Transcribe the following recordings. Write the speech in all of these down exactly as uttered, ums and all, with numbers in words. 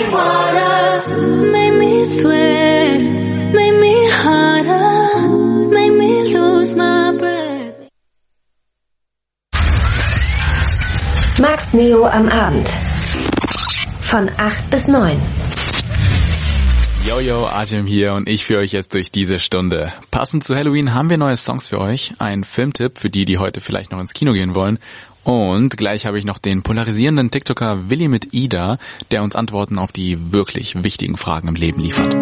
like water. Make me sweat, make me harder, make me lose my breath. Max Neo am Abend. Von acht bis neun. Jojo, Artem hier und ich führe euch jetzt durch diese Stunde. Passend zu Halloween haben wir neue Songs für euch, einen Filmtipp für die, die heute vielleicht noch ins Kino gehen wollen. Und gleich habe ich noch den polarisierenden TikToker Willi mit Ida, der uns Antworten auf die wirklich wichtigen Fragen im Leben liefert.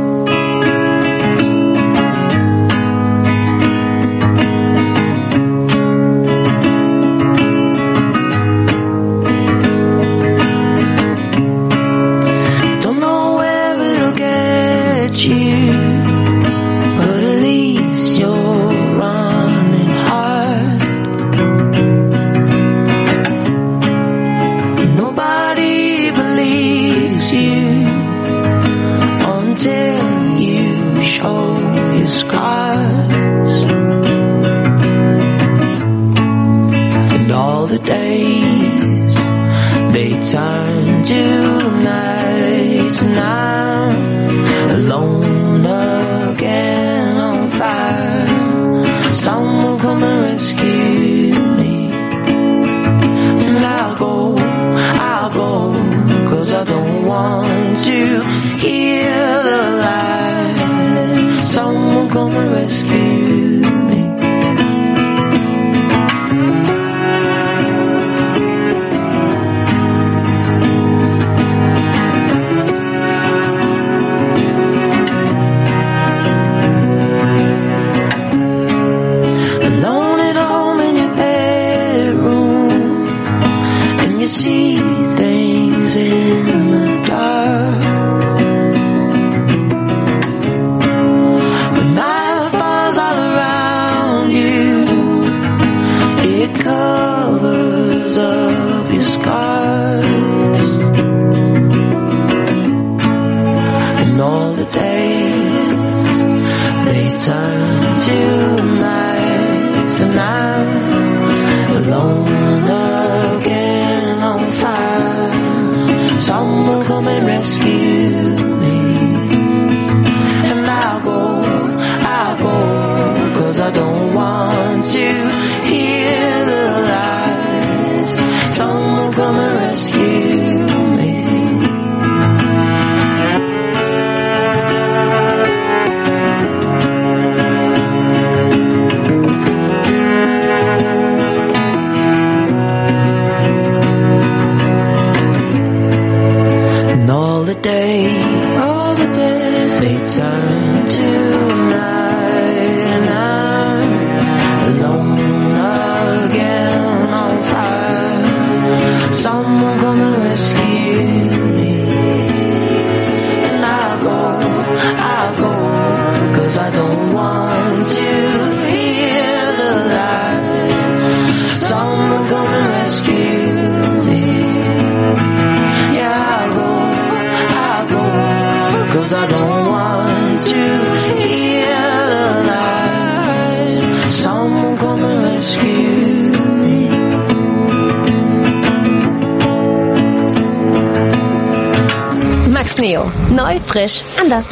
Neo. Neu, frisch, anders.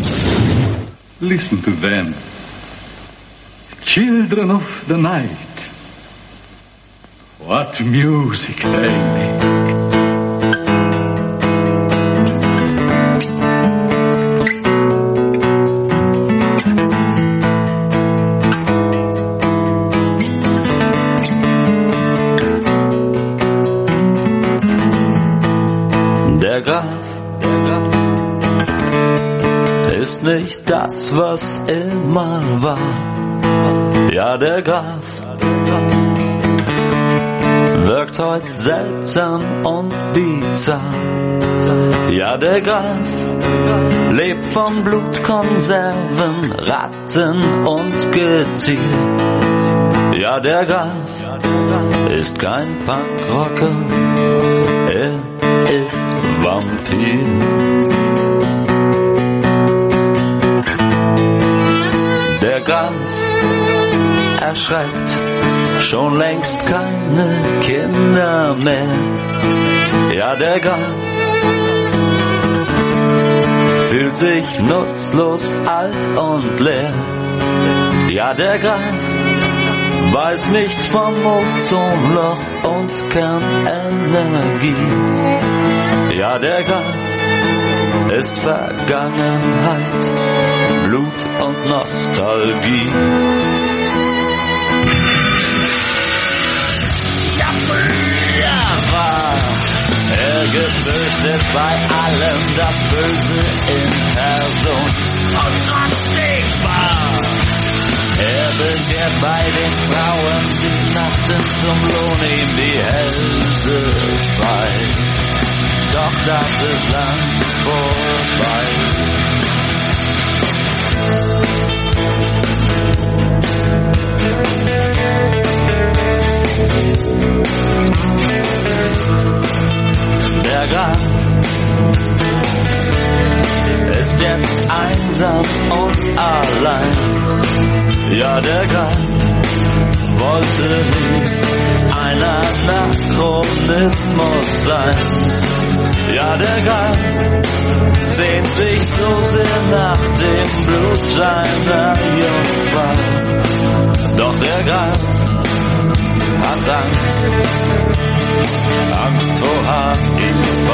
Listen to them. Children of the night. What music they make. Der Graf ist nicht das, was immer war. Ja, der Graf wirkt heute seltsam und bizarr. Ja, der Graf lebt von Blutkonserven, Ratten und Getier. Ja, der Graf ist kein Punkrocker, er ist Vampir. Der Graf erschreckt schon längst keine Kinder mehr. Ja, der Graf sich nutzlos, alt und leer. Ja, der Graf weiß nichts vom Ozonloch und Kernenergie. Ja, der Graf ist Vergangenheit, Blut und Nostalgie. Ja, früher war er gefürchtet bei allem, das Böse in Person. Und trotzdem war er begehrt bei den Frauen, die nachten zum Lohn ihm die Hälse frei. Doch das ist lang vorbei. Der Graf ist jetzt einsam und allein. Ja, der Graf wollte nie ein Anachronismus sein. Ja, der Graf sehnt sich so sehr nach dem Blut seiner Jungfrau. Doch der Graf hat Angst, Angst vor H I V.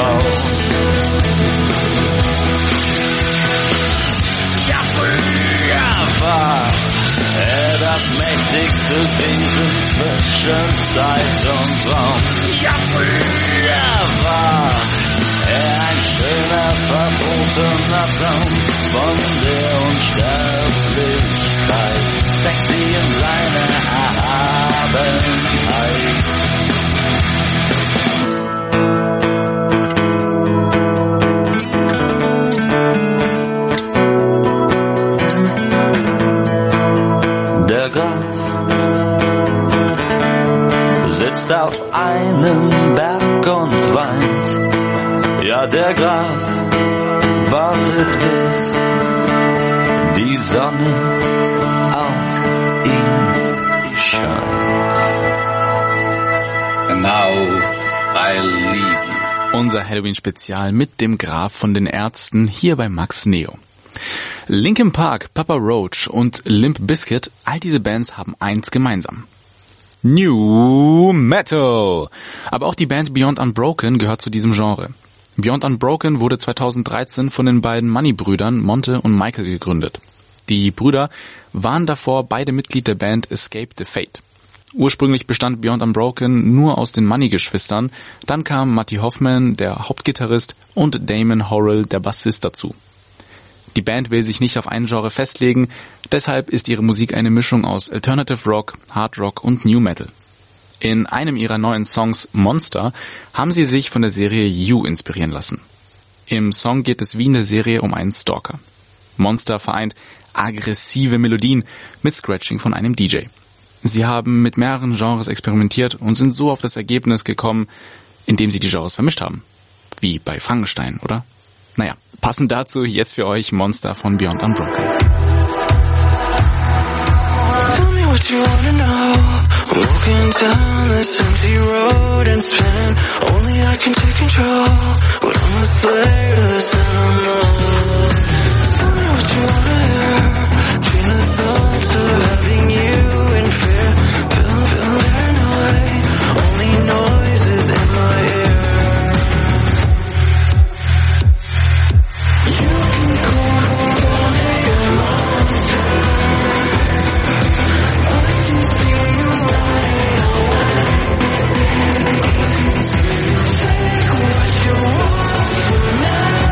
Ja, früher war er das mächtigste Wesen zwischen Zeit und Raum. Ja, früher war er ein schöner, verbotener Traum von der Unsterblichkeit, sexy in seiner Erhabenheit. Der Graf sitzt auf einem Berg und weint. Ja, der Graf wartet, bis die Sonne auf ihn scheint. And now I'll leave you. Unser Halloween-Spezial mit dem Graf von den Ärzten hier bei Max Neo. Linkin Park, Papa Roach und Limp Bizkit, all diese Bands haben eins gemeinsam. New Metal. Aber auch die Band Beyond Unbroken gehört zu diesem Genre. Beyond Unbroken wurde zweitausenddreizehn von den beiden Money-Brüdern Monte und Michael gegründet. Die Brüder waren davor beide Mitglied der Band Escape the Fate. Ursprünglich bestand Beyond Unbroken nur aus den Money-Geschwistern, dann kam Matti Hoffman, der Hauptgitarrist, und Damon Horrell, der Bassist, dazu. Die Band will sich nicht auf ein Genre festlegen, deshalb ist ihre Musik eine Mischung aus Alternative Rock, Hard Rock und New Metal. In einem ihrer neuen Songs, Monster, haben sie sich von der Serie You inspirieren lassen. Im Song geht es wie in der Serie um einen Stalker. Monster vereint aggressive Melodien mit Scratching von einem D J. Sie haben mit mehreren Genres experimentiert und sind so auf das Ergebnis gekommen, indem sie die Genres vermischt haben. Wie bei Frankenstein, oder? Naja, passend dazu jetzt für euch Monster von Beyond Unbroken. What you wanna know? Walking down this empty road and spinning. Only I can take control. But I'm a slave to this animal. Tell me what you wanna hear. Train of thoughts of having you in fear. Feel, feel paranoid. Only noises in my ear. You can call me a monster. Take what you want from now.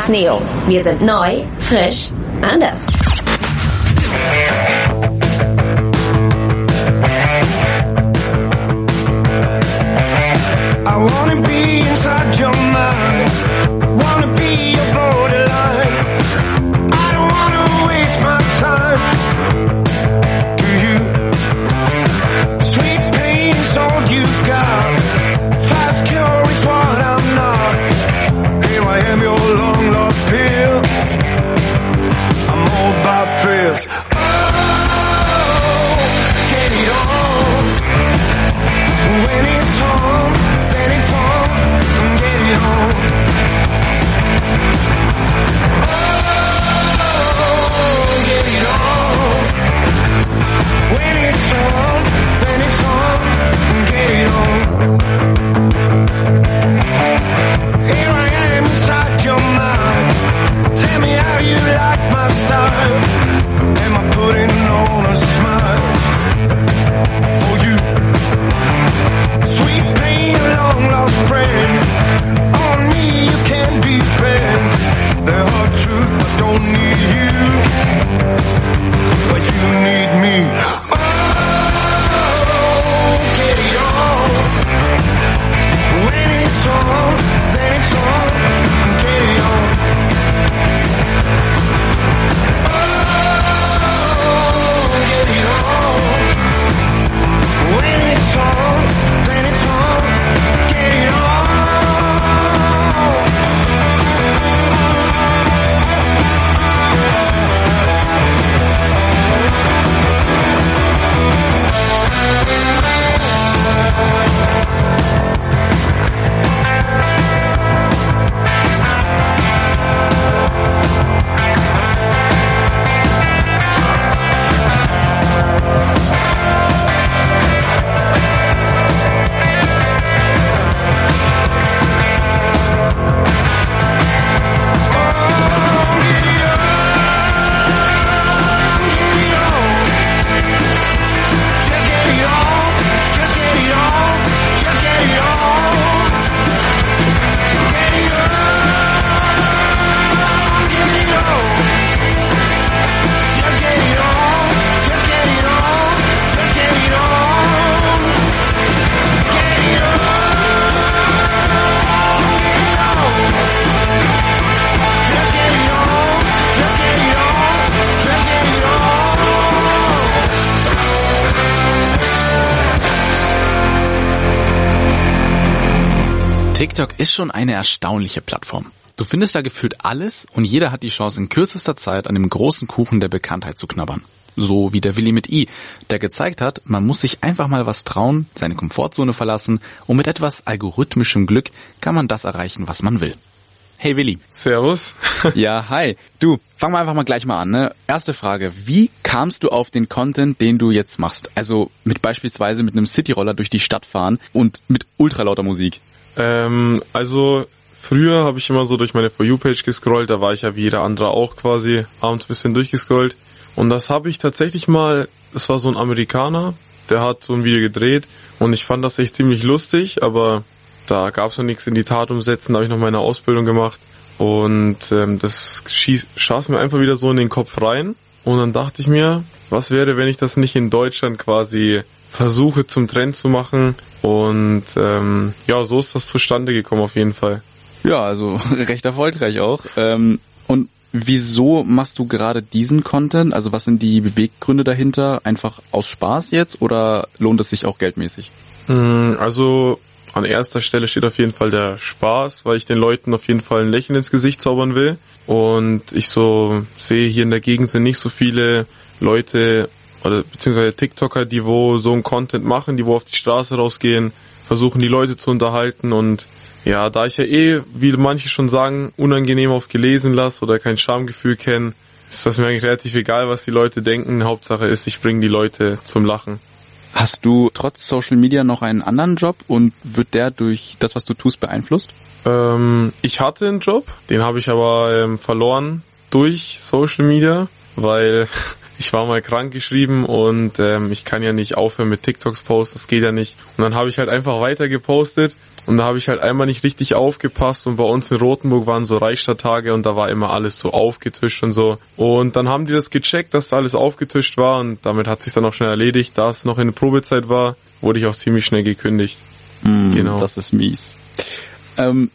Max Neo. Wir sind neu, frisch, anders. I wanna be inside your mind, wanna be your borderline. I don't wanna waste my time. Do you? Sweet pain is all you got. Fast cure is what I'm not. Here I am, your long lost pill. I'm all about thrills. Oh, get it on. When it's on, then it's on. Get it on. Oh, get it on. When it's on, then it's on. Get it on. Here I am inside your mind. Tell me how you like my style. Am I putting on a smile for you? Sweet pain, a long lost friend. On me you can't depend. The hard truth, I don't need you, but you need me. Oh, get it on. When it's on, then it's on. Get it on. Oh, get it on. When it's on, then it's on. Get it on. TikTok ist schon eine erstaunliche Plattform. Du findest da gefühlt alles und jeder hat die Chance, in kürzester Zeit an dem großen Kuchen der Bekanntheit zu knabbern. So wie der Willi mit I, der gezeigt hat, man muss sich einfach mal was trauen, seine Komfortzone verlassen und mit etwas algorithmischem Glück kann man das erreichen, was man will. Hey Willi. Servus. Ja, hi. Du, fangen wir einfach mal gleich mal an, ne? Erste Frage, wie kamst du auf den Content, den du jetzt machst? Also mit beispielsweise mit einem Cityroller durch die Stadt fahren und mit ultralauter Musik. Ähm, also früher habe ich immer so durch meine For You-Page gescrollt, da war ich ja wie jeder andere auch quasi abends ein bisschen durchgescrollt. Und das habe ich tatsächlich mal, es war so ein Amerikaner, der hat so ein Video gedreht und ich fand das echt ziemlich lustig, aber da gab es noch nichts in die Tat umsetzen, da habe ich noch meine Ausbildung gemacht und ähm, das schieß, schaß mir einfach wieder so in den Kopf rein und dann dachte ich mir, was wäre, wenn ich das nicht in Deutschland quasi versuche zum Trend zu machen und ähm, ja, so ist das zustande gekommen auf jeden Fall. Ja, also recht erfolgreich auch. Ähm, und wieso machst du gerade diesen Content? Also was sind die Beweggründe dahinter? Einfach aus Spaß jetzt oder lohnt es sich auch geldmäßig? Also an erster Stelle steht auf jeden Fall der Spaß, weil ich den Leuten auf jeden Fall ein Lächeln ins Gesicht zaubern will. Und ich so sehe, hier in der Gegend sind nicht so viele Leute oder beziehungsweise TikToker, die wo so einen Content machen, die wo auf die Straße rausgehen, versuchen die Leute zu unterhalten und ja, da ich ja eh, wie manche schon sagen, unangenehm oft gelesen lasse oder kein Schamgefühl kenne, ist das mir eigentlich relativ egal, was die Leute denken. Hauptsache ist, ich bringe die Leute zum Lachen. Hast du trotz Social Media noch einen anderen Job und wird der durch das, was du tust, beeinflusst? Ähm, ich hatte einen Job, den habe ich aber ähm, verloren durch Social Media, weil ich war mal krank geschrieben und ähm, ich kann ja nicht aufhören mit TikToks posten, das geht ja nicht. Und dann habe ich halt einfach weiter gepostet und da habe ich halt einmal nicht richtig aufgepasst und bei uns in Rothenburg waren so Reichstadttage und da war immer alles so aufgetischt und so. Und dann haben die das gecheckt, dass da alles aufgetischt war und damit hat sich dann auch schnell erledigt. Da es noch in der Probezeit war, wurde ich auch ziemlich schnell gekündigt. Mm, genau. Das ist mies. Ähm,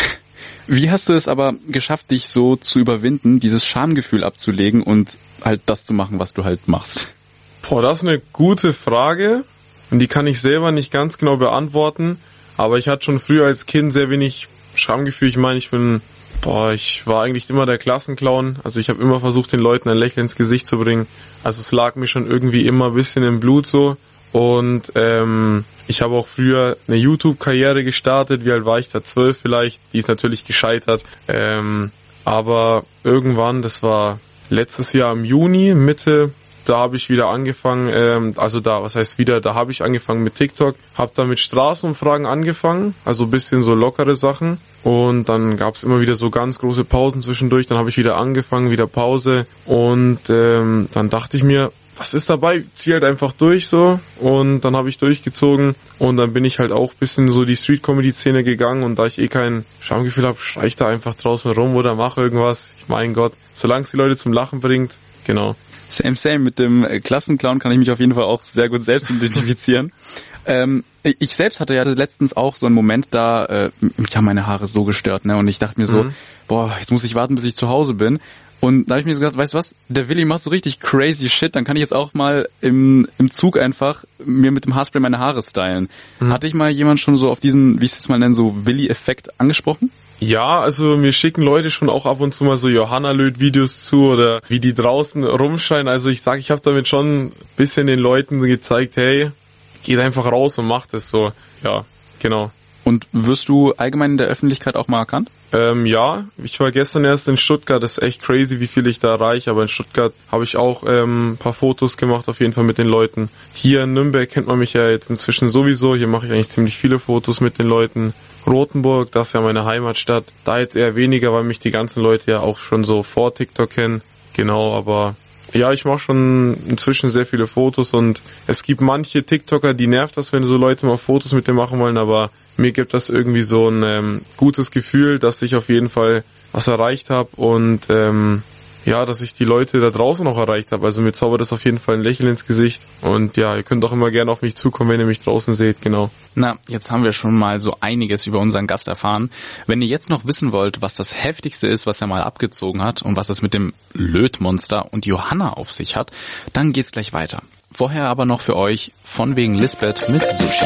wie hast du es aber geschafft, dich so zu überwinden, dieses Schamgefühl abzulegen und halt das zu machen, was du halt machst? Boah, das ist eine gute Frage und die kann ich selber nicht ganz genau beantworten, aber ich hatte schon früher als Kind sehr wenig Schamgefühl. Ich meine, ich bin, boah, ich war eigentlich immer der Klassenclown, also ich habe immer versucht, den Leuten ein Lächeln ins Gesicht zu bringen, also es lag mir schon irgendwie immer ein bisschen im Blut so. Und ähm, ich habe auch früher eine YouTube-Karriere gestartet, wie alt war ich da, zwölf vielleicht, die ist natürlich gescheitert. Ähm, aber irgendwann, das war letztes Jahr im Juni, Mitte, da habe ich wieder angefangen, ähm, also da, was heißt wieder, da habe ich angefangen mit TikTok, habe da mit Straßenumfragen angefangen, also ein bisschen so lockere Sachen. Und dann gab es immer wieder so ganz große Pausen zwischendurch, dann habe ich wieder angefangen, wieder Pause. Und ähm, dann dachte ich mir, was ist dabei? Zieh halt einfach durch so und dann habe ich durchgezogen und dann bin ich halt auch ein bisschen so die Street-Comedy-Szene gegangen und da ich eh kein Schamgefühl habe, schrei ich da einfach draußen rum oder mache irgendwas. Ich mein Gott, solange es die Leute zum Lachen bringt, genau. Same, same. Mit dem Klassenclown kann ich mich auf jeden Fall auch sehr gut selbst identifizieren. ähm, ich selbst hatte ja letztens auch so einen Moment, da äh, mich haben meine Haare so gestört, ne? Und ich dachte mir so, mhm. boah, jetzt muss ich warten, bis ich zu Hause bin. Und da habe ich mir so gedacht, weißt du was, der Willi macht so richtig crazy shit, dann kann ich jetzt auch mal im im Zug einfach mir mit dem Haarspray meine Haare stylen. Mhm. Hatte ich mal jemand schon so auf diesen, wie ich es jetzt mal nenne, so Willi-Effekt angesprochen? Ja, also mir schicken Leute schon auch ab und zu mal so Johanna-Löt-Videos zu oder wie die draußen rumschreien. Also ich sag, ich habe damit schon ein bisschen den Leuten gezeigt, hey, geht einfach raus und macht es so. Ja, genau. Und wirst du allgemein in der Öffentlichkeit auch mal erkannt? Ähm, ja, ich war gestern erst in Stuttgart, das ist echt crazy, wie viel ich da erreiche, aber in Stuttgart habe ich auch ähm, ein paar Fotos gemacht, auf jeden Fall mit den Leuten. Hier in Nürnberg kennt man mich ja jetzt inzwischen sowieso, hier mache ich eigentlich ziemlich viele Fotos mit den Leuten. Rothenburg, das ist ja meine Heimatstadt, da jetzt eher weniger, weil mich die ganzen Leute ja auch schon so vor TikTok kennen, genau, aber ja, ich mache schon inzwischen sehr viele Fotos und es gibt manche TikToker, die nervt das, wenn so Leute mal Fotos mit dir machen wollen, aber mir gibt das irgendwie so ein ähm, gutes Gefühl, dass ich auf jeden Fall was erreicht habe und ähm, ja, dass ich die Leute da draußen auch erreicht habe. Also mir zaubert das auf jeden Fall ein Lächeln ins Gesicht und ja, ihr könnt auch immer gerne auf mich zukommen, wenn ihr mich draußen seht, genau. Na, jetzt haben wir schon mal so einiges über unseren Gast erfahren. Wenn ihr jetzt noch wissen wollt, was das Heftigste ist, was er mal abgezogen hat und was es mit dem Lötmonster und Johanna auf sich hat, dann geht's gleich weiter. Vorher aber noch für euch von wegen Lisbeth mit Sushi.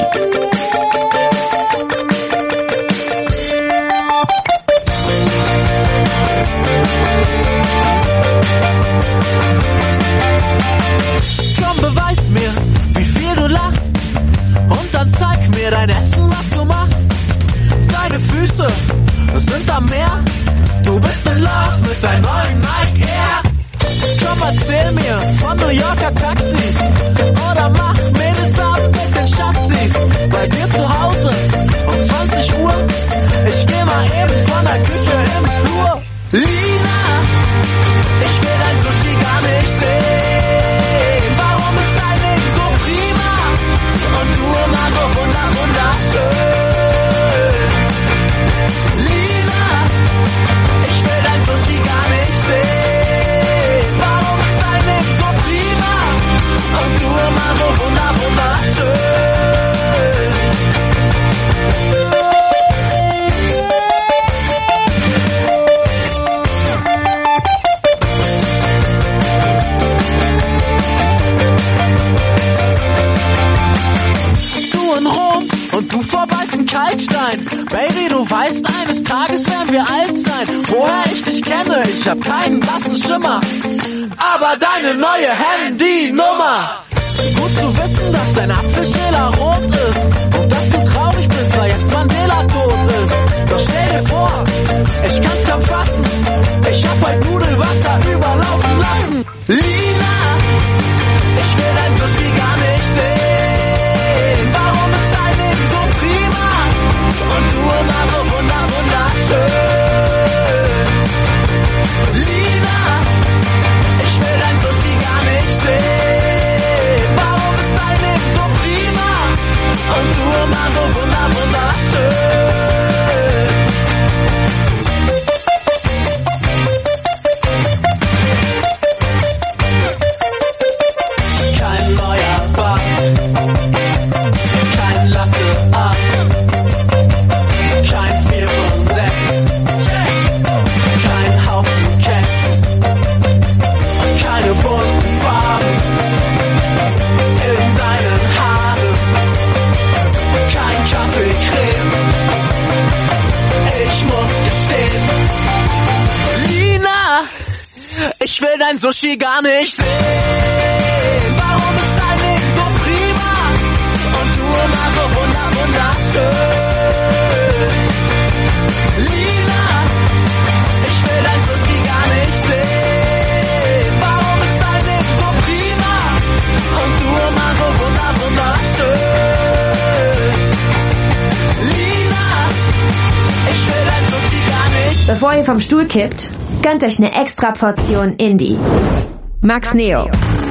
Beweis mir, wie viel du lachst und dann zeig mir dein Essen, was du machst. Deine Füße sind am Meer, du bist in Love mit deinem neuen Nike Air. Komm, erzähl mir von New Yorker Taxis oder mach Mädels ab mit den Schatzis. Bei dir zu Hause um zwanzig Uhr, ich geh mal eben von der Küche im Flur. Lina, ich will dein Sushi gar nicht sehen. Und du immer so wunder, wunderschön. Lina, ich will dein Sushi gar nicht sehen. Warum ist dein Leben so prima? Und du immer so wunder, wunderschön. Und du vor weißem Kalkstein. Baby, du weißt, eines Tages werden wir alt sein. Woher ich dich kenne, ich hab keinen blassen Schimmer. Aber deine neue Handynummer. Gut zu wissen, dass dein Apfelschäler rot ist. Und dass du traurig bist, weil jetzt Mandela tot ist. Doch stell dir vor, ich kann's kaum fassen. Ich hab halt Nudelwasser überlaufen lassen. Lina, ich will dein Sushi gar nicht sehen. Warum ist dein Leben so prima? Und du immer so wunder, wunderschön. Lina, ich will dein Sushi gar nicht will dein Sushi gar nicht sehen. Warum ist dein Leben so prima und du immer so wunder, wunderschön? Lina, ich will dein Sushi gar nicht sehen. Warum ist dein Leben so prima und du immer so wunder, wunderschön? Lina, ich will dein Sushi gar nicht. Bevor ihr vom Stuhl kippt, gönnt euch eine extra Portion Indie. Max Neo.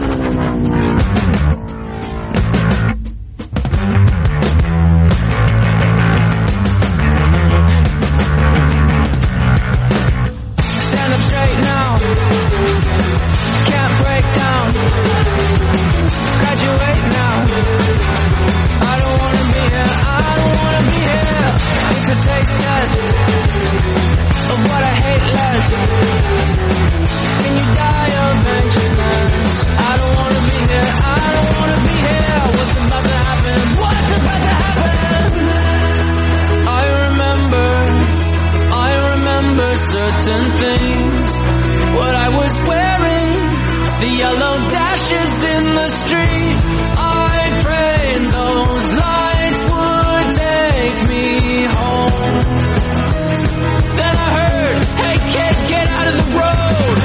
Stand up straight now. Can't break down. Graduate now. I don't wanna be here. I don't wanna be here. It's a taste test of what I hate less. Can you die of anxiousness? I don't wanna be here. I don't wanna be here. What's about to happen? What's about to happen? I remember, I remember certain things. What I was wearing, the yellow dashes in the street. I prayed those lights would take me home. Then I heard, hey kid, get out of the road.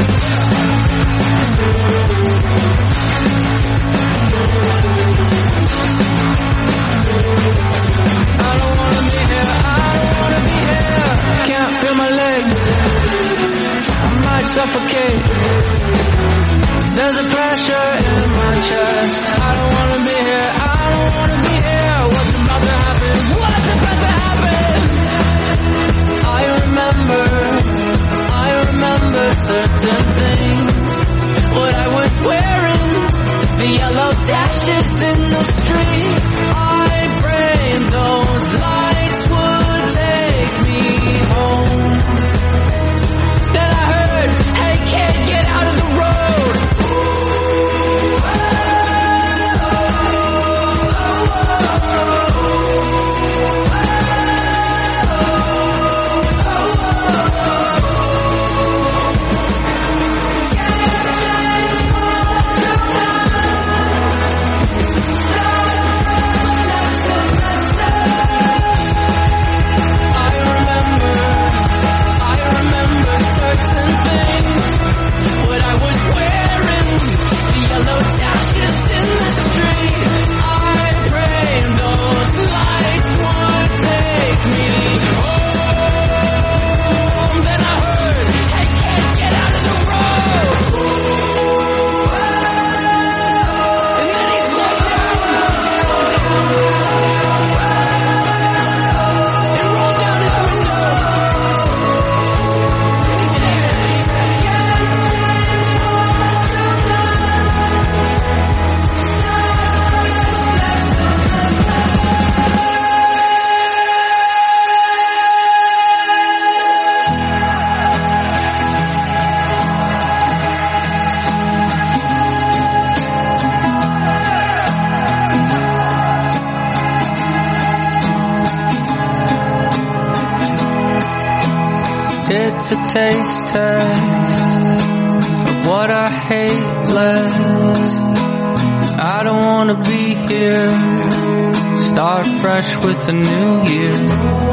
I don't wanna be here, I don't wanna be here. Can't feel my legs, I might suffocate. There's a pressure in my chest. I don't wanna be here, I don't wanna be here. What's about to happen? What's about to happen? I remember, I remember certain things. What I was wearing, the yellow dashes in the street. I prayed those lights would take me home. Then I heard, hey kid, get out of the road. It's a taste test of what I hate less. I don't wanna be here. Start fresh with a new year.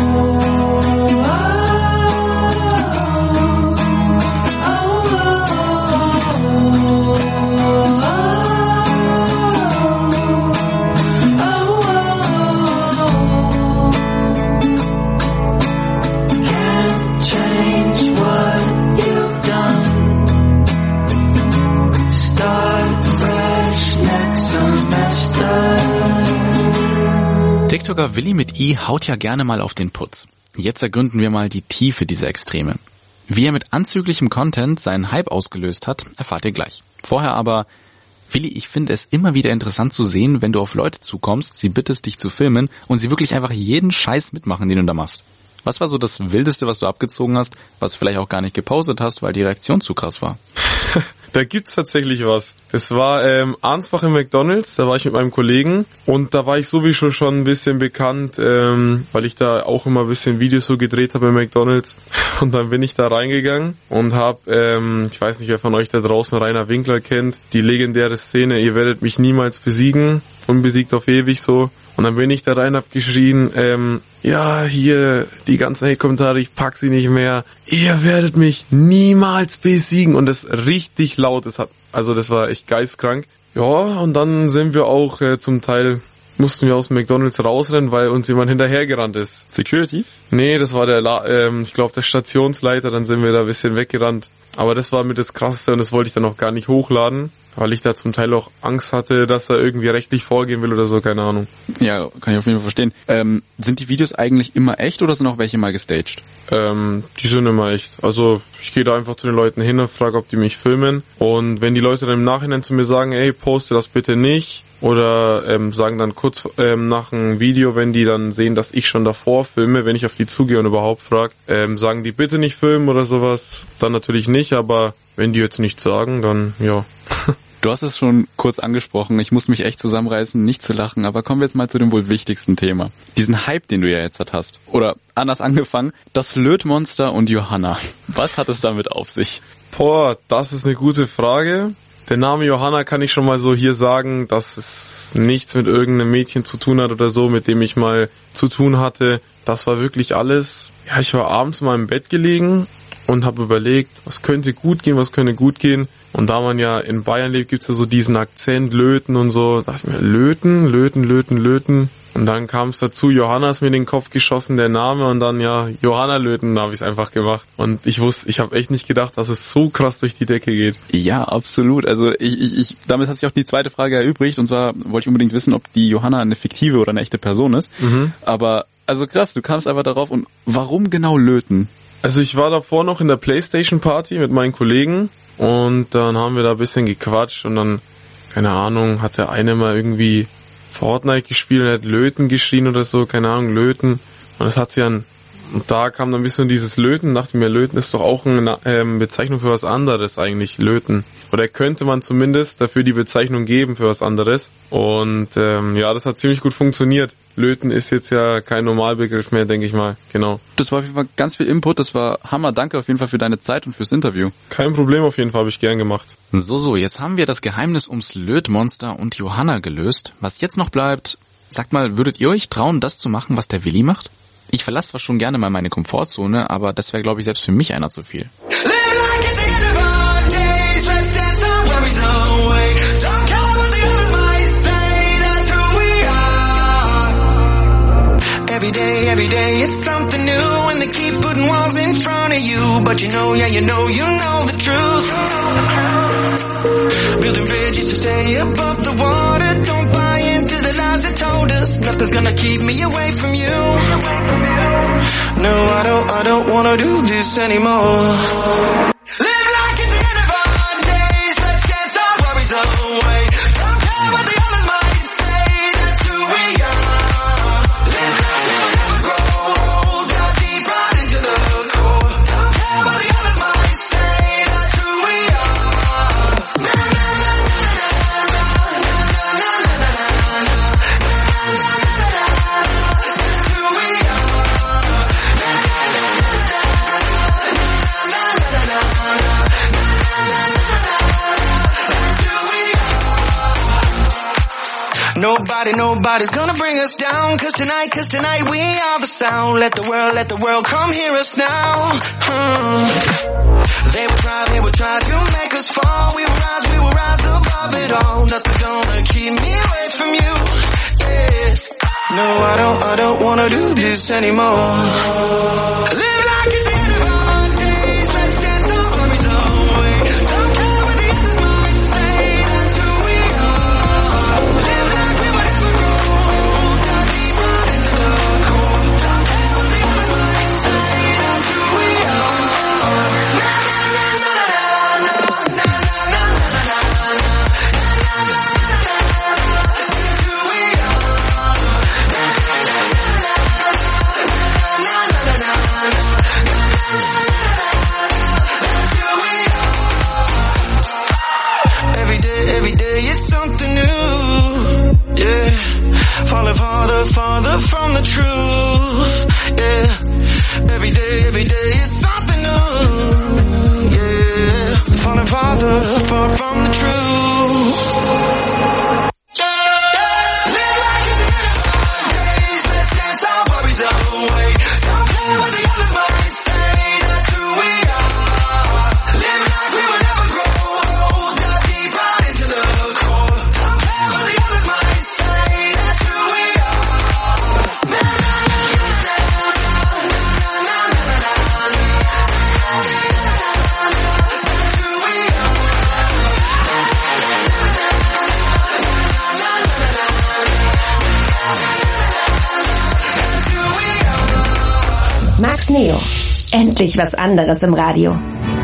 TikToker Willi mit I haut ja gerne mal auf den Putz. Jetzt ergründen wir mal die Tiefe dieser Extreme. Wie er mit anzüglichem Content seinen Hype ausgelöst hat, erfahrt ihr gleich. Vorher aber, Willi, ich finde es immer wieder interessant zu sehen, wenn du auf Leute zukommst, sie bittest dich zu filmen und sie wirklich einfach jeden Scheiß mitmachen, den du da machst. Was war so das Wildeste, was du abgezogen hast, was du vielleicht auch gar nicht gepostet hast, weil die Reaktion zu krass war? Da gibt's tatsächlich was. Das war ähm, Arnsbach im McDonald's, da war ich mit meinem Kollegen und da war ich sowieso schon ein bisschen bekannt, ähm, weil ich da auch immer ein bisschen Videos so gedreht habe im McDonald's. Und dann bin ich da reingegangen und habe, ähm, ich weiß nicht, wer von euch da draußen Rainer Winkler kennt, die legendäre Szene, ihr werdet mich niemals besiegen, unbesiegt auf ewig so. Und dann bin ich da rein, hab geschrien, ähm, ja, hier, die ganzen Hate-Kommentare, ich pack sie nicht mehr. Ihr werdet mich niemals besiegen. Und das richtig laut, das hat, also das war echt geistkrank. Ja, und dann sind wir auch äh, zum Teil, mussten wir aus dem McDonald's rausrennen, weil uns jemand hinterhergerannt ist. Security? Nee, das war der, La- ähm, ich glaube, der Stationsleiter, dann sind wir da ein bisschen weggerannt. Aber das war mit das Krasseste und das wollte ich dann auch gar nicht hochladen, weil ich da zum Teil auch Angst hatte, dass er irgendwie rechtlich vorgehen will oder so, keine Ahnung. Ja, kann ich auf jeden Fall verstehen. Ähm, sind die Videos eigentlich immer echt oder sind auch welche mal gestaged? Ähm, die sind immer echt. Also ich gehe da einfach zu den Leuten hin und frage, ob die mich filmen. Und wenn die Leute dann im Nachhinein zu mir sagen, ey, poste das bitte nicht, oder ähm, sagen dann kurz ähm, nach einem Video, wenn die dann sehen, dass ich schon davor filme, wenn ich auf die zugehe und überhaupt frage, ähm, sagen die bitte nicht filmen oder sowas, dann natürlich nicht, aber wenn die jetzt nichts sagen, dann ja. Du hast es schon kurz angesprochen, ich muss mich echt zusammenreißen, nicht zu lachen, aber kommen wir jetzt mal zu dem wohl wichtigsten Thema. Diesen Hype, den du ja jetzt hast. Oder anders angefangen, das Lötmonster und Johanna. Was hat es damit auf sich? Boah, das ist eine gute Frage. Der Name Johanna kann ich schon mal so hier sagen, dass es nichts mit irgendeinem Mädchen zu tun hat oder so, mit dem ich mal zu tun hatte. Das war wirklich alles. Ja, ich war abends mal im Bett gelegen und habe überlegt, was könnte gut gehen, was könnte gut gehen. Und da man ja in Bayern lebt, gibt's ja so diesen Akzent, Löten und so. Da dachte ich mir, Löten, Löten, Löten, Löten. Und dann kam es dazu, Johanna ist mir in den Kopf geschossen, der Name, und dann ja, Johanna Löten, da habe ich es einfach gemacht. Und ich wusste, ich habe echt nicht gedacht, dass es so krass durch die Decke geht. Ja, absolut. Also ich, ich, ich damit hat sich auch die zweite Frage erübrigt. Und zwar wollte ich unbedingt wissen, ob die Johanna eine fiktive oder eine echte Person ist. Mhm. Aber, also krass, du kamst einfach darauf. Und warum genau Löten? Also ich war davor noch in der Playstation-Party mit meinen Kollegen und dann haben wir da ein bisschen gequatscht und dann, keine Ahnung, hat der eine mal irgendwie Fortnite gespielt und hat Löten geschrien oder so, keine Ahnung, Löten. Und das hat sie dann, und da kam dann ein bisschen dieses Löten, dachte mir, Löten ist doch auch eine ähm, Bezeichnung für was anderes eigentlich, Löten. Oder könnte man zumindest dafür die Bezeichnung geben für was anderes. Und ähm, ja, das hat ziemlich gut funktioniert. Löten ist jetzt ja kein Normalbegriff mehr, denke ich mal. Genau. Das war auf jeden Fall ganz viel Input, das war Hammer. Danke auf jeden Fall für deine Zeit und fürs Interview. Kein Problem, auf jeden Fall, habe ich gern gemacht. So, so, jetzt haben wir das Geheimnis ums Lötmonster und Johanna gelöst. Was jetzt noch bleibt, sagt mal, würdet ihr euch trauen, das zu machen, was der Willi macht? Ich verlasse zwar schon gerne mal meine Komfortzone, aber das wäre, glaube ich, selbst für mich einer zu viel. Every day, every day, it's something new, and they keep putting walls in front of you, but you know, yeah, you know, you know the truth. Building bridges to stay above the water, don't buy into the lies that told us, nothing's gonna keep me away from you. No, I don't, I don't wanna do this anymore. Live like it's the end of our days, let's dance our worries away. Don't care what the others might say, that's who we are. Live like we will never grow old, dive deep right into the core. Don't care what the others might say, that's who we are. Na na na na na na na na na na na. Na na na na na na, that's who we are. Na na na na na na na na na na. Nobody, nobody's gonna bring us down, cause tonight, cause tonight we are the sound. Let the world, let the world come hear us now. Hmm. They will try, they will try to make us fall. We will rise, we will rise above it all. Nothing's gonna keep me away from you. Yeah. No, I don't, I don't wanna do this anymore. Live like it's the end of our days. Let's dance our worries away. Don't care what the others might say. That's who we are. Live like we would never grow old. Dive deep right into the core. Don't care what the others might say. That's who we are. Na na na na na na na na na na na na. Na na na na na na. That's who we are. Na na na na na na na na na na. Endlich was anderes im Radio.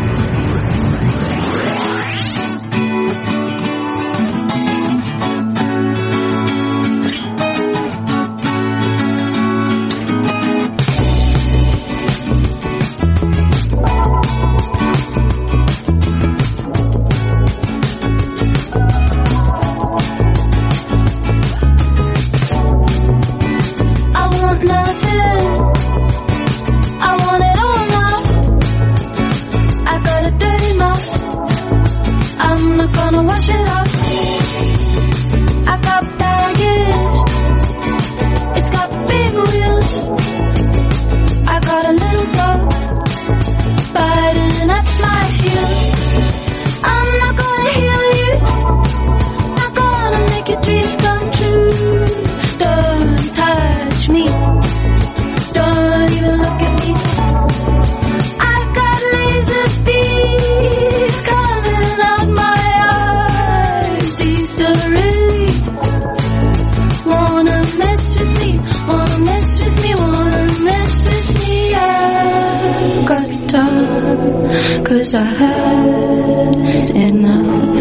Cause I had enough.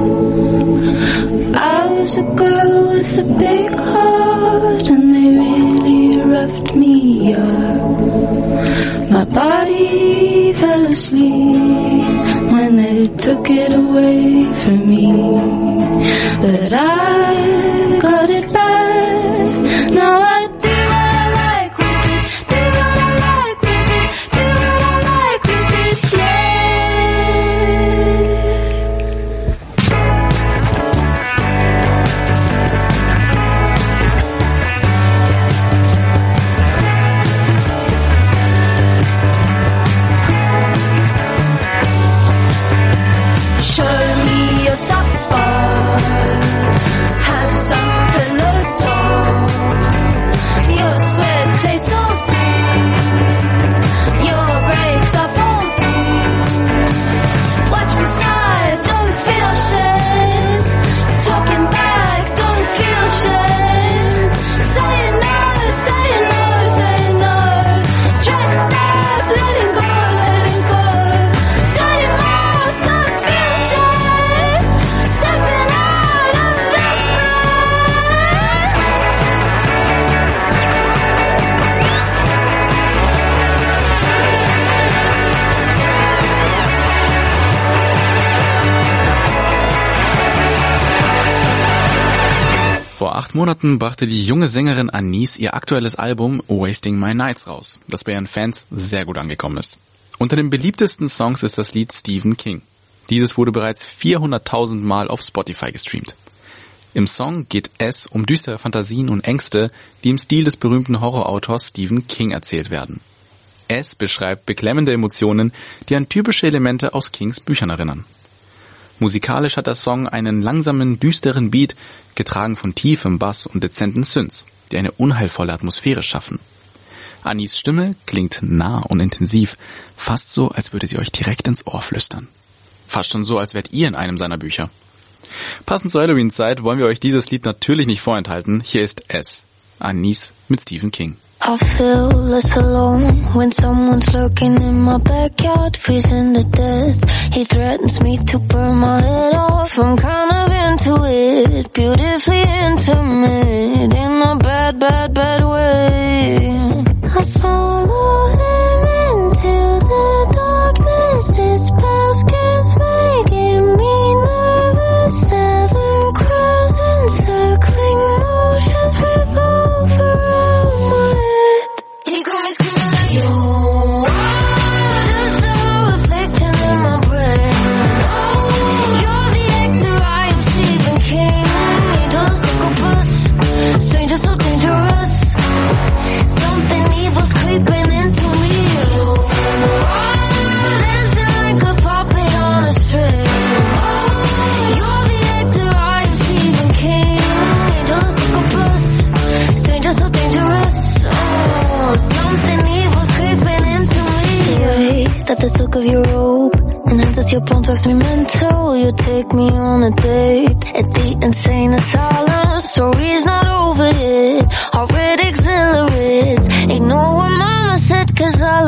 I was a girl with a big heart and they really roughed me up. My body fell asleep when they took it away from me. But I got it back. Now I Vor acht Monaten brachte die junge Sängerin Anis ihr aktuelles Album Wasting My Nights raus, das bei ihren Fans sehr gut angekommen ist. Unter den beliebtesten Songs ist das Lied Stephen King. Dieses wurde bereits vierhunderttausend Mal auf Spotify gestreamt. Im Song geht es um düstere Fantasien und Ängste, die im Stil des berühmten Horrorautors Stephen King erzählt werden. Es beschreibt beklemmende Emotionen, die an typische Elemente aus Kings Büchern erinnern. Musikalisch hat der Song einen langsamen, düsteren Beat, getragen von tiefem Bass und dezenten Synths, die eine unheilvolle Atmosphäre schaffen. Anis Stimme klingt nah und intensiv, fast so, als würde sie euch direkt ins Ohr flüstern. Fast schon so, als wärt ihr in einem seiner Bücher. Passend zur Halloween-Zeit wollen wir euch dieses Lied natürlich nicht vorenthalten. Hier ist es, Anis mit Stephen King. I feel less alone when someone's lurking in my backyard, freezing to death. He threatens me to burn my head off. I'm kind of into it, beautifully intimate, in a bad, bad, bad way. I follow him into the darkness, his spells against making me nervous. Seven crows and circling motions revolve around my head. He got me screaming like you. Just a reflection in my brain. You're the actor, I am Stephen King. Angel of psychopath, stranger so dangerous. Something evil's creeping into me. Dancing like a puppet on a string. You're the actor, I am Stephen King. Angel of psychopath, stranger so dangerous. Something evil's creeping into me. The way that the silk of your robe enhances your palm talks me mental. You take me on a date at the insane asylum. Story's not over yet, already exhilarates. Ignore what mama said, cause I look for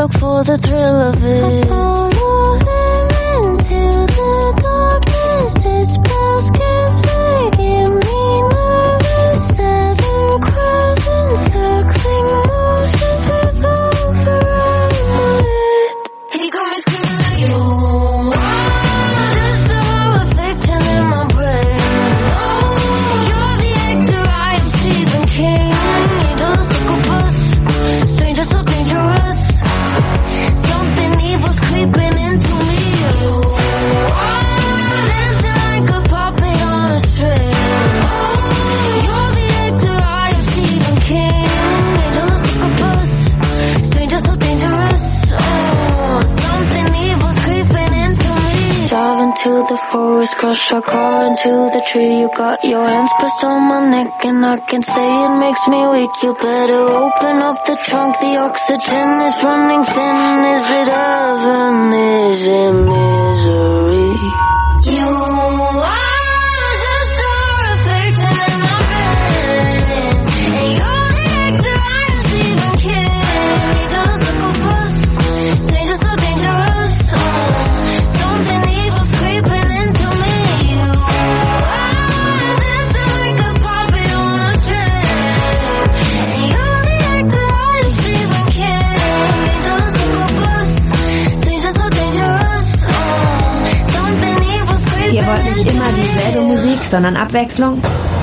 for the thrill of it. I follow him into the darkness. His spells can't making me nervous. Seven crows encircling motions revolve around my head. He got me screaming like you. Just a reflection in my brain. You're the actor, I am Stephen King. Angel of succubus, stranger so dangerous. Something evil's creeping into me. You are dancing like a puppet on a string. You're the actor, I am Stephen King. Angel of succubus, stranger so dangerous. Oh, something evil's creeping into me. Driving to the forest, crush our car into the tree. You got your hands pressed on my neck and I can say it makes me weak. You better open up the trunk, the oxygen is running thin. Is it heaven? Is it misery? You are just a reflection in my brain. And you're the actor, I am Stephen King. Angel of succubus, stranger so dangerous. Oh, something evil's creeping into me. You are dancing like a puppet on a string. And you're the actor, I am Stephen King. Angel of succubus, stranger so dangerous. Oh, something evil's creeping Ihr wollt nicht immer dieselbe Musik, sondern Abwechslung?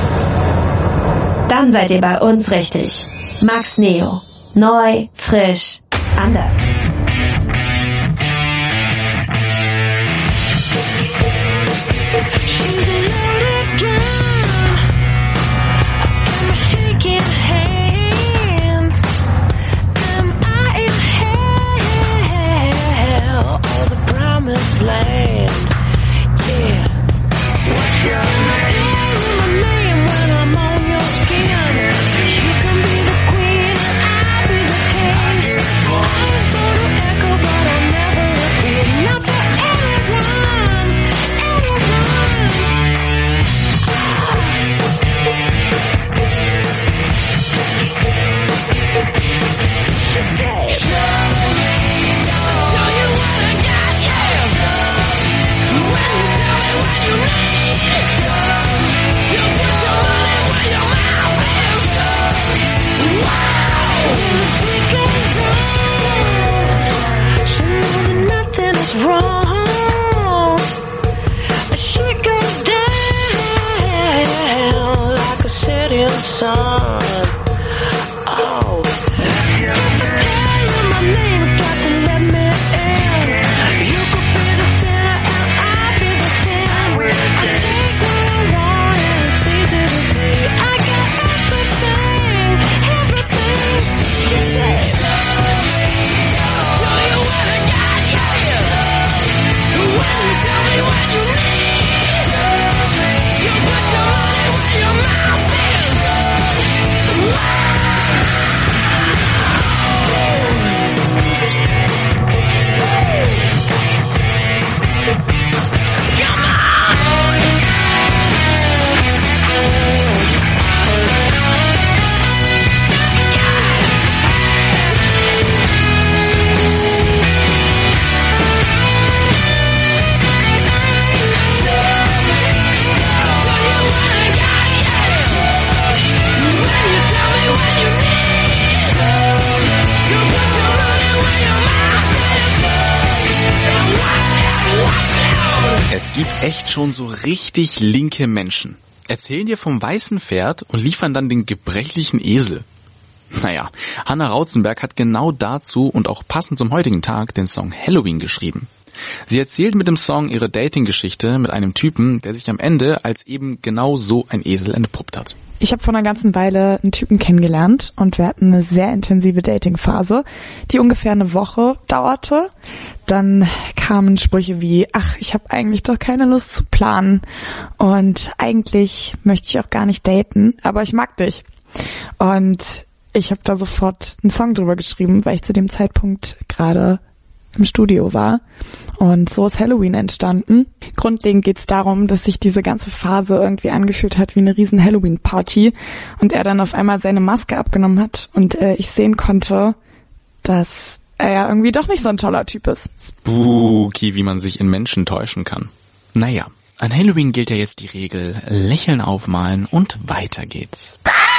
Dann seid ihr bei uns richtig. Max Neo. Neu, frisch, anders. She's a loaded gun. Got my shaking hands. Am I in hell or the promised land? Yeah. What's your name? My name when I'm on your skin. You can be the queen, I'll be the king. I'm gonna echo, but I'll never repeat. Not for anyone, She said, show me, show you what I got, yeah. When you tell me what you need, you put your money where your mouth is. Wow, in the blink of an eye, she knows that nothing is wrong. She goes down like a setting sun. Oh, if I tell you my name, you got to let me in. You could be the sinner and I'll be the sin. I take what I want and it's easy to see. I got everything, everything. She said, show you what I got, yeah. When you tell me what you need, you put your money where your mouth is. Wow. Come on! Es gibt echt schon so richtig linke Menschen. Erzählen dir vom weißen Pferd und liefern dann den gebrechlichen Esel. Naja, Hannah Rauzenberg hat genau dazu und auch passend zum heutigen Tag den Song Halloween geschrieben. Sie erzählt mit dem Song ihre Dating-Geschichte mit einem Typen, der sich am Ende als eben genau so ein Esel entpuppt hat. Ich habe vor einer ganzen Weile einen Typen kennengelernt und wir hatten eine sehr intensive Dating-Phase, die ungefähr eine Woche dauerte. Dann kamen Sprüche wie, ach, ich habe eigentlich doch keine Lust zu planen und eigentlich möchte ich auch gar nicht daten, aber ich mag dich. Und ich habe da sofort einen Song drüber geschrieben, weil ich zu dem Zeitpunkt gerade im Studio war. Und so ist Halloween entstanden. Grundlegend geht es darum, dass sich diese ganze Phase irgendwie angefühlt hat wie eine riesen Halloween-Party und er dann auf einmal seine Maske abgenommen hat und äh, ich sehen konnte, dass er ja irgendwie doch nicht so ein toller Typ ist. Spooky, wie man sich in Menschen täuschen kann. Naja, an Halloween gilt ja jetzt die Regel, Lächeln aufmalen und weiter geht's.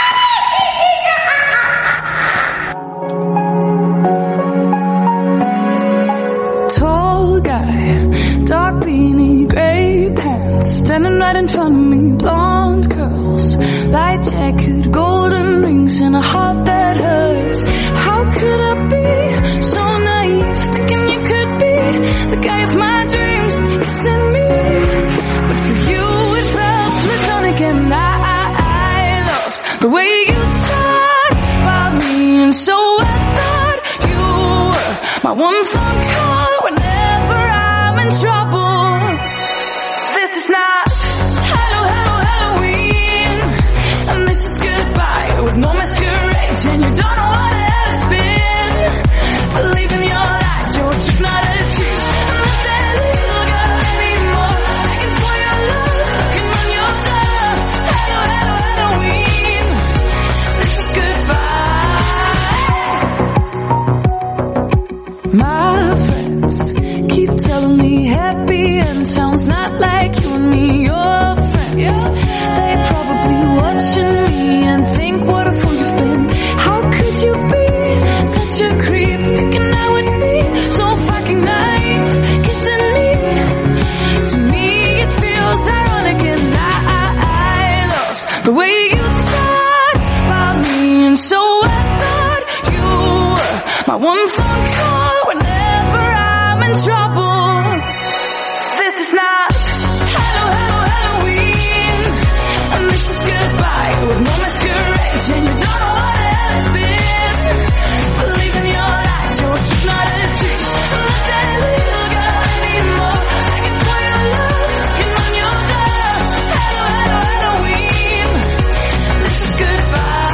Tall guy, dark beanie, grey pants, standing right in front of me, blonde curls, light jacket, golden rings, and a heart that hurts. How could I be so naive, thinking you could be the guy of my dreams, kissing me? But for you it felt platonic, and I, I, I loved the way you talk about me, and so I thought you were my one phone call whenever I'm in trouble. This is not hello, hello, Halloween, and this is goodbye with no masquerade, and you don't know what the hell it's been. Believe in your lies, you're just not a tease. I'm not that little girl anymore, begging for your love, looking on your door. Hello, hello, Halloween, this is goodbye. My friends keep telling me happy and sounds not like you and me, your friends. They probably watching me and think what a fool you've been. How could you be such a creep, thinking I would be so fucking naive, kissing me? To me it feels ironic, and I, I, I love the way you talk about me, and so I thought you were my one phone call whenever I'm in trouble. This is not hello, hello, Halloween, and this is goodbye with no masquerade, and you don't know what the hell it's been. Believe in your lies, you're just not a tease. I'm not that little girl anymore, begging for your love, looking on your door. Hello, hello, Halloween, this is goodbye.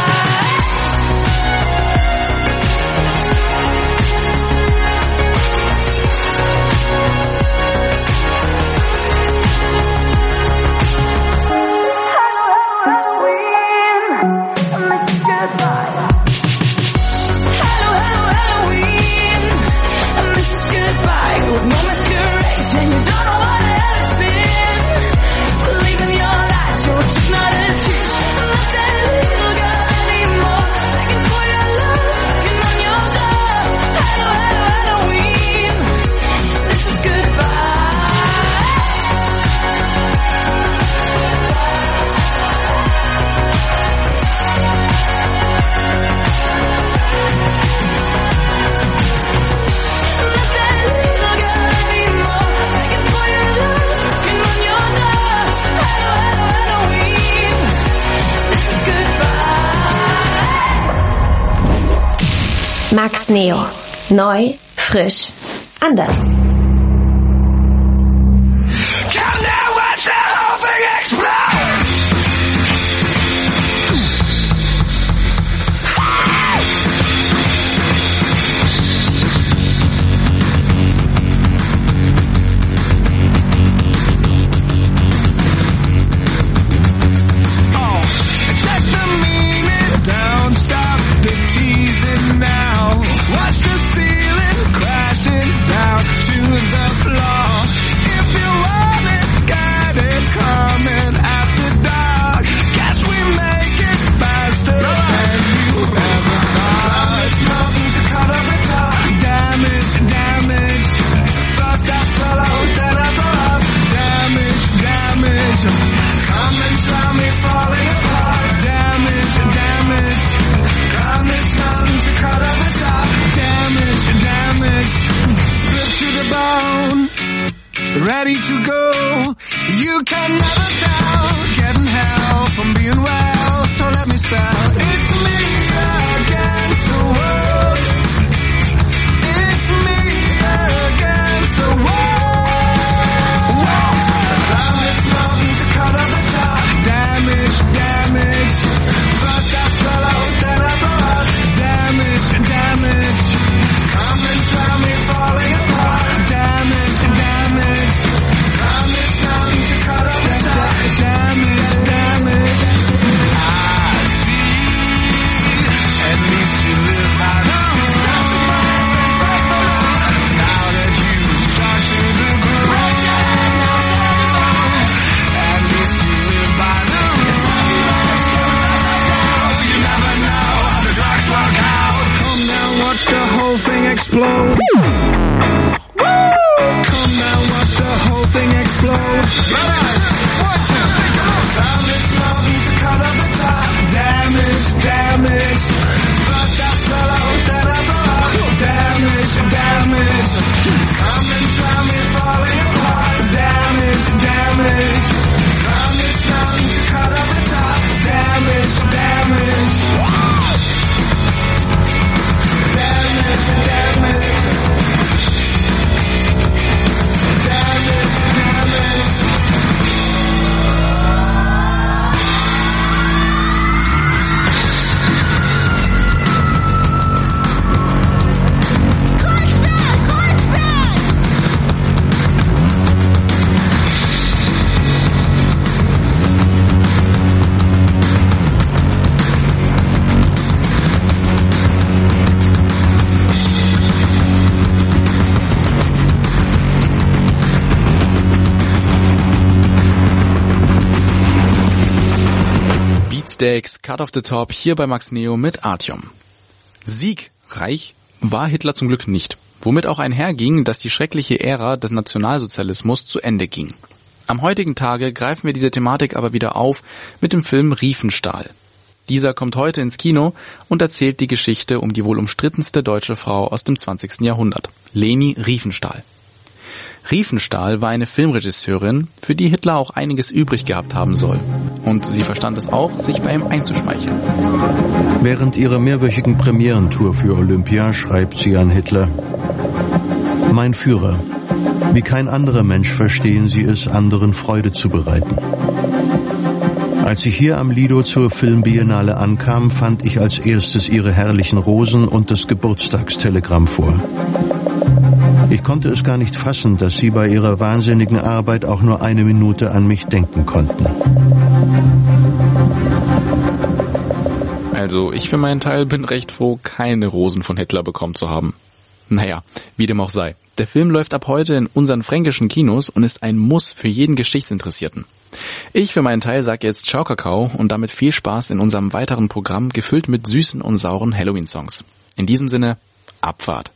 Max Neo. Neu, frisch, anders. Watch the ceiling crashing down to the floor. If you want it, got it coming after dark. Guess we make it faster than you ever thought. Nothing to cut up the top. Damage, damage. First I swallow, then I throw up. Damage, damage. Come and tell me falling apart. Damage, damage. Come, there's nothing to cut up the top. Damage, damage, stripped to the bone, ready to go. You can never tell, getting help from being well. So let me spell, it's me against the world. It's me against the world. There's nothing to cut up the top. Damage, damage. First I swallow, then I throw up. Damage, damage. Come and tell me falling apart. Damage, damage. Come, there's nothing to cut up the top. Damage, damage. I see explode. Woo! Come now, watch the whole thing explode. Watch out, take a look. Damage, love to cut up the top. Damage, damage. Flush that spell out that I brought. Damage, damage. Come and tell me falling apart. Damage, damage. Damage, love to cut up the top. Damage, damage. Damage, damage. Damage, damage. Beatsteaks, Cut of the Top, hier bei Max Neo mit Artyom. Siegreich war Hitler zum Glück nicht, womit auch einherging, dass die schreckliche Ära des Nationalsozialismus zu Ende ging. Am heutigen Tage greifen wir diese Thematik aber wieder auf mit dem Film Riefenstahl. Dieser kommt heute ins Kino und erzählt die Geschichte um die wohl umstrittenste deutsche Frau aus dem zwanzigsten Jahrhundert, Leni Riefenstahl. Riefenstahl war eine Filmregisseurin, für die Hitler auch einiges übrig gehabt haben soll. Und sie verstand es auch, sich bei ihm einzuschmeicheln. Während ihrer mehrwöchigen Premierentour für Olympia schreibt sie an Hitler: Mein Führer, wie kein anderer Mensch verstehen Sie es, anderen Freude zu bereiten. Als ich hier am Lido zur Filmbiennale ankam, fand ich als erstes Ihre herrlichen Rosen und das Geburtstagstelegramm vor. Ich konnte es gar nicht fassen, dass Sie bei Ihrer wahnsinnigen Arbeit auch nur eine Minute an mich denken konnten. Also, ich für meinen Teil bin recht froh, keine Rosen von Hitler bekommen zu haben. Naja, wie dem auch sei. Der Film läuft ab heute in unseren fränkischen Kinos und ist ein Muss für jeden Geschichtsinteressierten. Ich für meinen Teil sage jetzt Ciao Kakao und damit viel Spaß in unserem weiteren Programm, gefüllt mit süßen und sauren Halloween-Songs. In diesem Sinne, Abfahrt.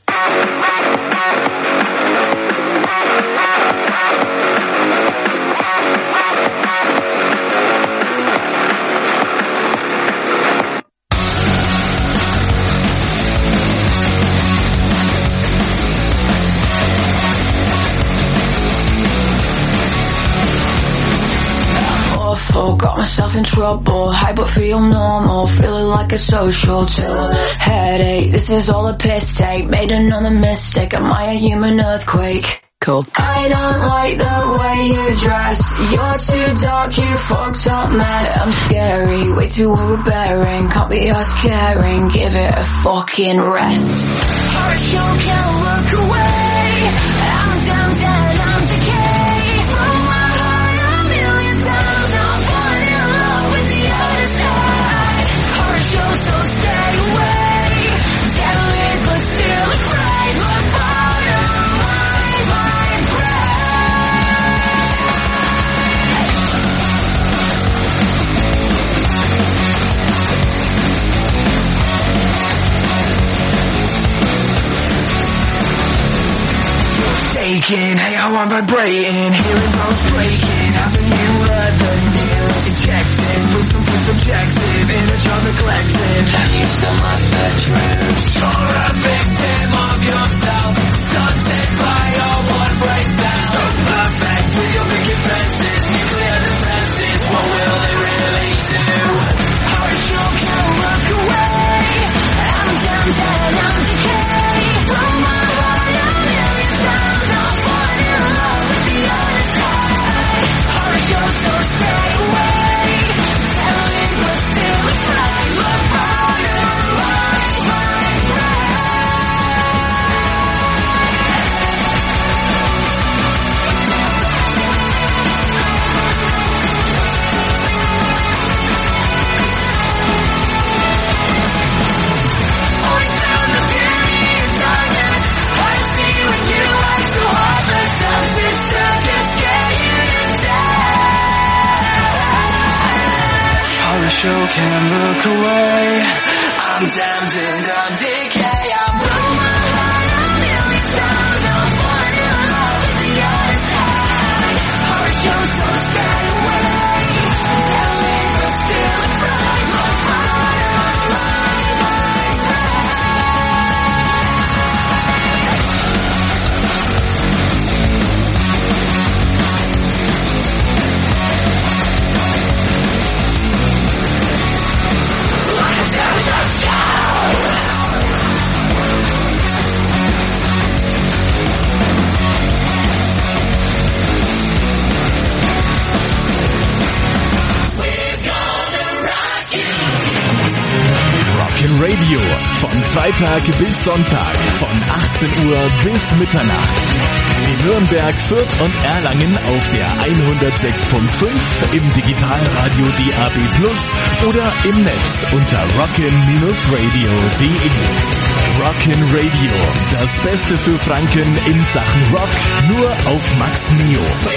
Got myself in trouble, high but feel normal, feeling like a social tool. Headache, this is all a piss take, made another mistake, am I a human earthquake? Cool. I don't like the way you dress, you're too dark, you fucked up mess. I'm scary, way too overbearing, can't be us caring, give it a fucking rest. Heart show can't look away, I'm down dead, I'm decay, broke my heart a million times, not falling in love with the other side. Heart show, so stay away, deadly but still afraid, look bottom line, line shaking, hey how I'm vibrating, hearing bones breaking, haven't you heard the news? Ejecting, with something subjective, inner child neglected, can you sum up the truth? You're a victim of yourself, stunted by your one brain cell. So perfect with your picket fences, nuclear defenses, what will they really do? I sure can't look away, I'm down dead, I'm decay, broke my heart a million times, not falling in love with the other side. I sure, so stay away, telling but still afraid, look bottom line, line, always found the beauty in darkness, I see when you act so heartless, toxic circus, get you to die. Horror show can't look away, I'm damned and I'm decay, I broke my heart a Radio. Von Freitag bis Sonntag. Von achtzehn Uhr bis Mitternacht. In Nürnberg, Fürth und Erlangen auf der hundertsechs Komma fünf, im Digitalradio D A B plus oder im Netz unter rockin radio punkt de. Rockin' Radio, das Beste für Franken in Sachen Rock, nur auf Max Neo.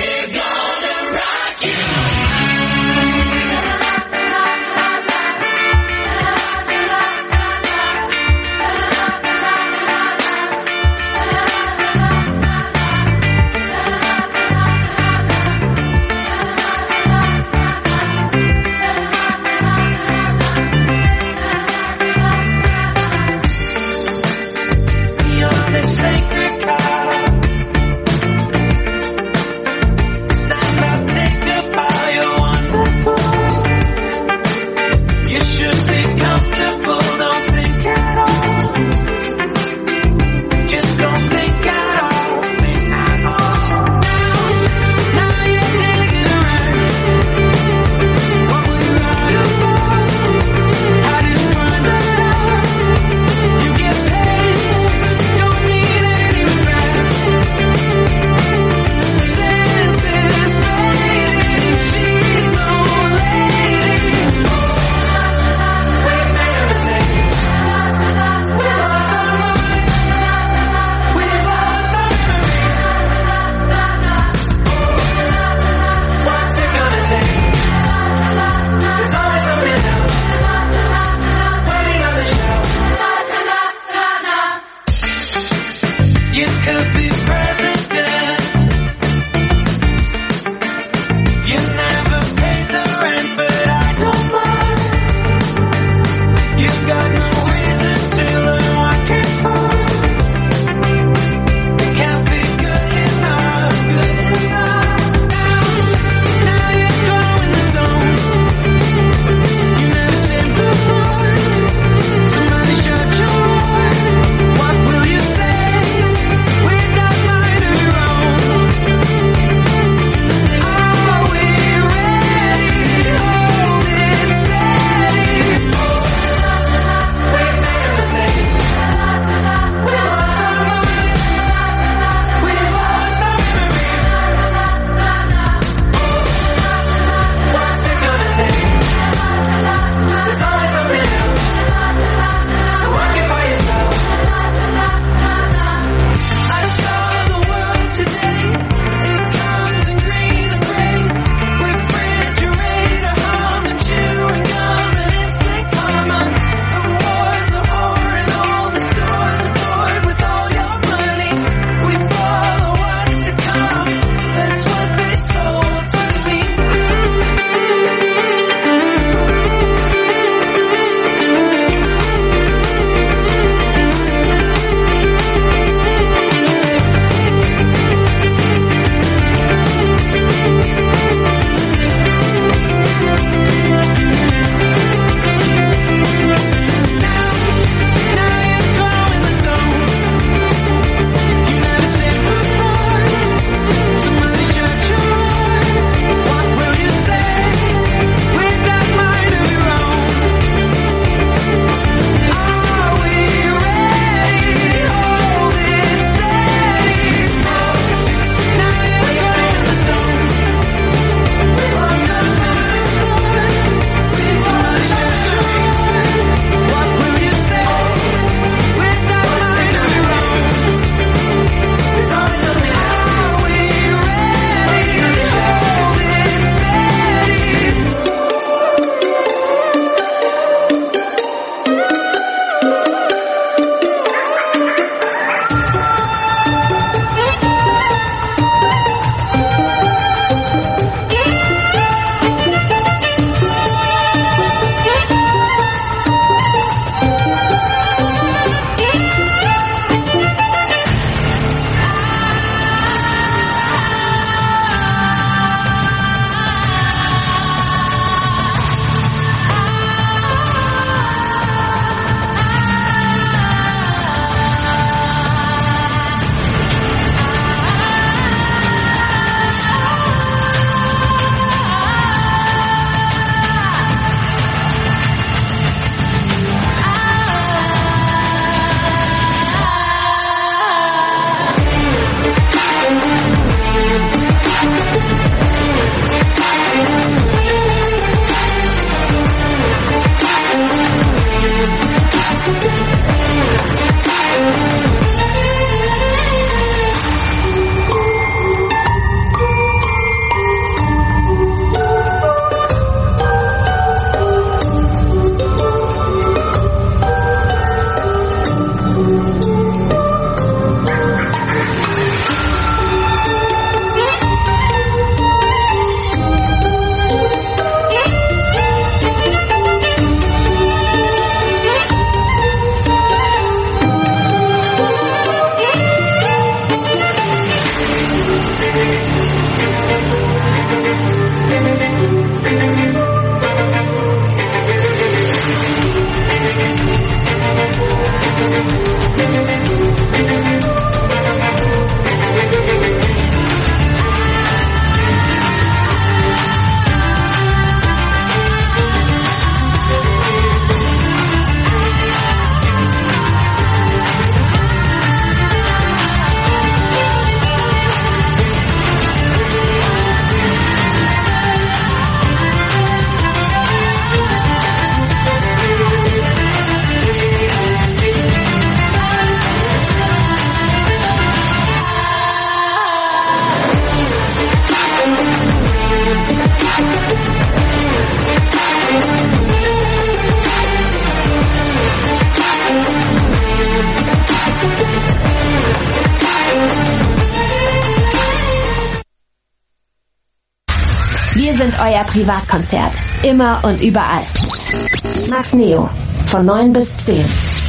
sind euer Privatkonzert. Immer und überall. Max Neo. Von neun bis zehn.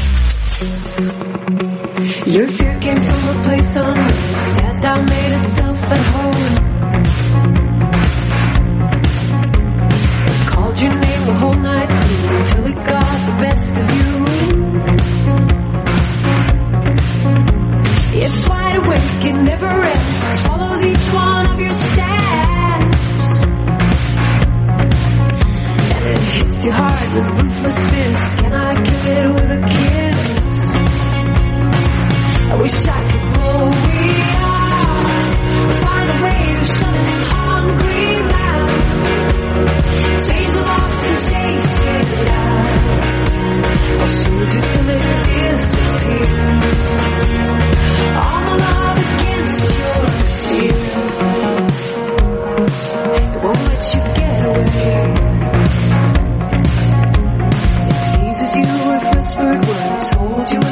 Your fear came from a place on earth, sat down, made itself at home. Called your name the whole night through until it got the best of you. It's wide awake, it never rests, follows each one of your steps. And it hits you hard with ruthless fists. Can I kill it with a kiss? I wish I could blow me off, find a way to shut this hungry mouth, change the locks and chase it out. I'll shoot you till it disappears. All my love against your fear. It won't let you get away. It teases you with whispered words, hold you